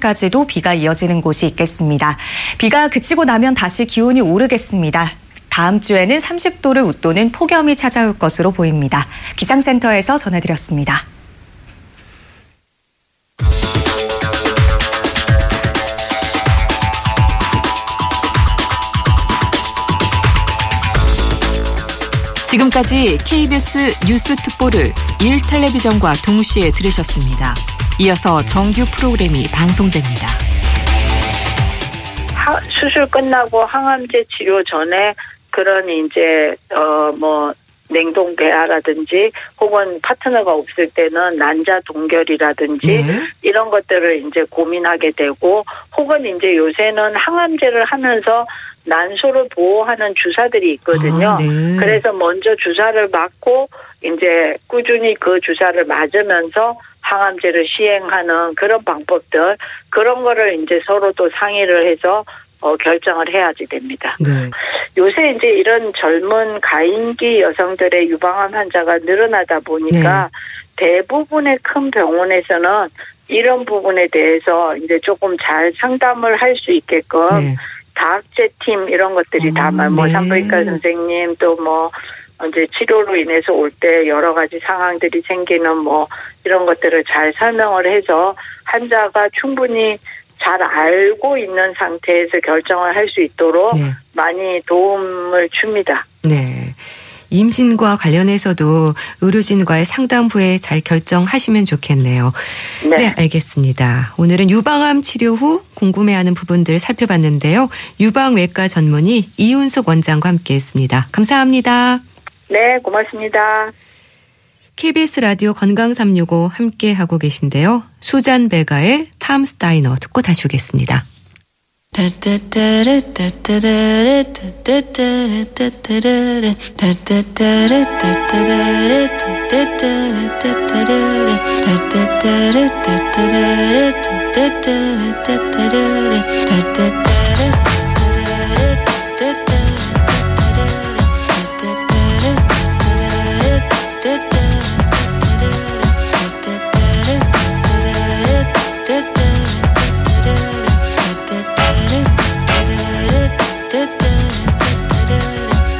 부산까지도 비가 이어지는 곳이 있겠습니다. 비가 그치고 나면 다시 기온이 오르겠습니다. 다음 주에는 30도를 웃도는 폭염이 찾아올 것으로 보입니다. 기상센터에서 전해드렸습니다. 지금까지 KBS 뉴스 특보를 1텔레비전과 동시에 들으셨습니다. 이어서 정규 프로그램이 방송됩니다. 수술 끝나고 항암제 치료 전에 그런 이제 냉동 배아라든지 혹은 파트너가 없을 때는 난자 동결이라든지 이런 것들을 이제 고민하게 되고, 혹은 이제 요새는 항암제를 하면서 난소를 보호하는 주사들이 있거든요. 네. 그래서 먼저 주사를 맞고 이제 꾸준히 그 주사를 맞으면서 항암제를 시행하는 그런 방법들, 그런 거를 이제 서로 또 상의를 해서 결정을 해야지 됩니다. 네. 요새 이제 이런 젊은 가임기 여성들의 유방암 환자가 늘어나다 보니까 대부분의 큰 병원에서는 이런 부분에 대해서 이제 조금 잘 상담을 할 수 있게끔 다학제 팀 이런 것들이 다 산부인과 선생님 또 이제 치료로 인해서 올 때 여러 가지 상황들이 생기는 이런 것들을 잘 설명을 해서 환자가 충분히 잘 알고 있는 상태에서 결정을 할 수 있도록 많이 도움을 줍니다. 네. 임신과 관련해서도 의료진과의 상담 후에 잘 결정하시면 좋겠네요. 네, 알겠습니다. 오늘은 유방암 치료 후 궁금해하는 부분들 살펴봤는데요. 유방외과 전문의 이윤석 원장과 함께했습니다. 감사합니다. 네, 고맙습니다. KBS 라디오 건강365 함께하고 계신데요. 수잔 베가의 탐 스타이너 듣고 다시 오겠습니다.